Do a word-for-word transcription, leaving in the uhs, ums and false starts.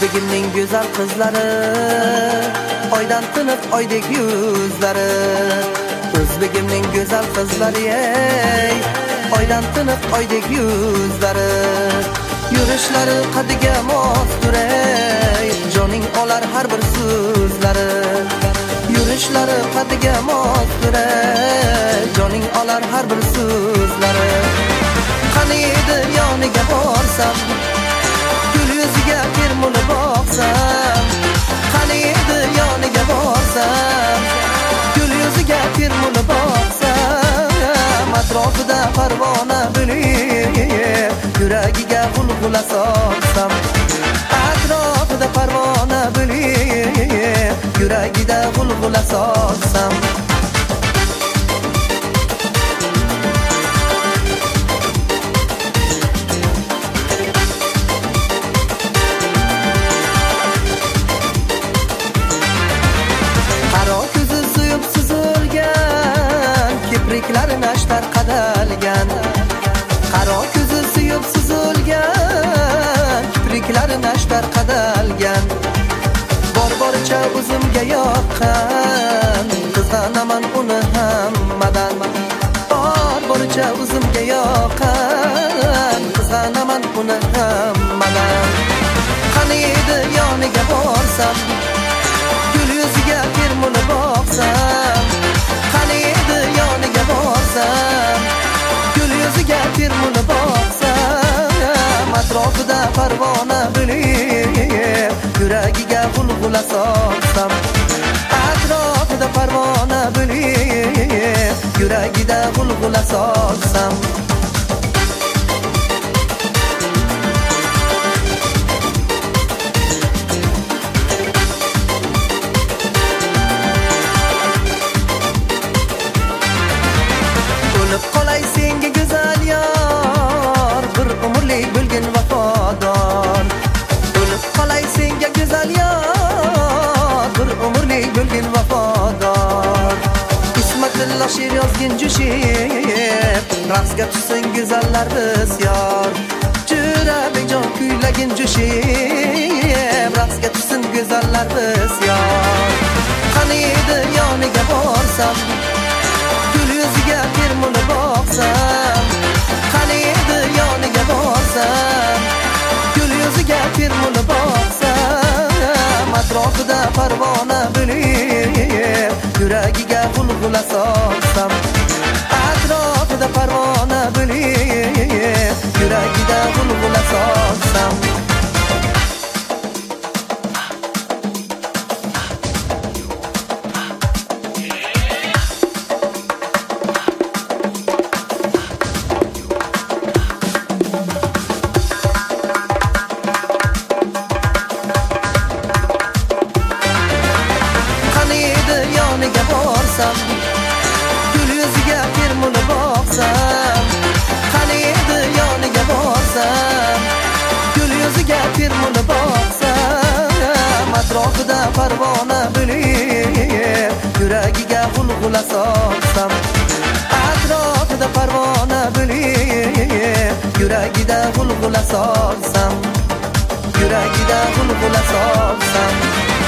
O'zbegimning go'zal qizlari, oydan tiniq oydek yuzlari. O'zbegimning go'zal qizlari, ey, oydan tiniq oydek yuzlari. Yurishlari qadiga mosdur, ey, joning olar har bir so'zlari. Yurishlari qadiga mosdur, ey, joning olar har bir so'zlari. Qani edi yoniga borsam, gul yuziga termulib boqsam. Qani edi yoniga borsam, gul yuziga termulib boqsam. Atrofida parvona bo'lib, yuragiga g'ulg'ula soqsam. Atrofida parvona bo'lib, yuragida g'ulg'ula soqsam. Kipriklari nashtar qadalgan, qaro ko'zi suyib suzilgan, kipriklari nashtar qadalgan. Bor boricha o'zimga yoqqan, qizg'anaman uni hammadan. Bor boricha o'zimga yoqqan, qizg'anaman uni hammadan. Qani edi yoniga borsam, gul yuziga termulib boqsam. Qani edi yoniga borsam, gul yuziga termulib boqsam. Atrofida parvona bo'lib, yuragiga g'ulg'ula soqsam. Atrofida parvona bo'lib, yuragida g'ulg'ula soqsam. O'lib qolay senga go'zal yor, bir umrlik bo'lgin vafodor. O'lib qolay senga go'zal yor, bir umrlik bo'lgin vafodor. Ismatilla she'r yozgin jushib, raqsga tushsin go'zallar bisyor. Jurabek jon kuylagin jushib, raqsga tushsin go'zallar bisyor. Qani edi yoniga borsam, gul yuziga termulib boqsam. Qani edi yoniga borsam, gul yuziga termulib boqsam. Atrofida parvona bo'lib, yuragiga g'ulg'ula soqsam. Atrofida parvona bo'lib, yuragida g'ulg'ula soqsam. Yoniga borsam, gul yuziga termulib boqsam. Qani edi yoniga borsam, gul yuziga termulib boqsam. Atrofida parvona bo'lib, yuragiga g'ulg'ula soqsam. Atrofida parvona bo'lib, yuragida g'ulg'ula soqsam. Yuragida g'ulg'ula soqsam.